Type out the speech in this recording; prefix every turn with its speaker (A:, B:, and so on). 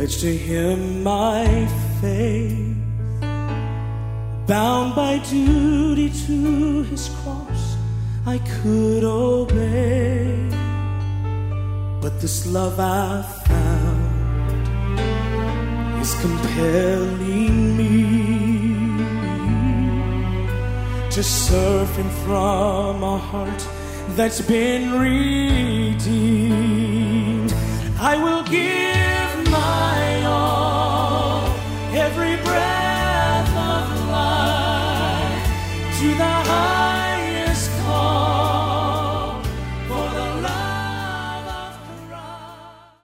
A: pledge to him my faith, bound by duty to his cross, I could obey. But this love I found is compelling me to surfing from a heart that's been redeemed. I will give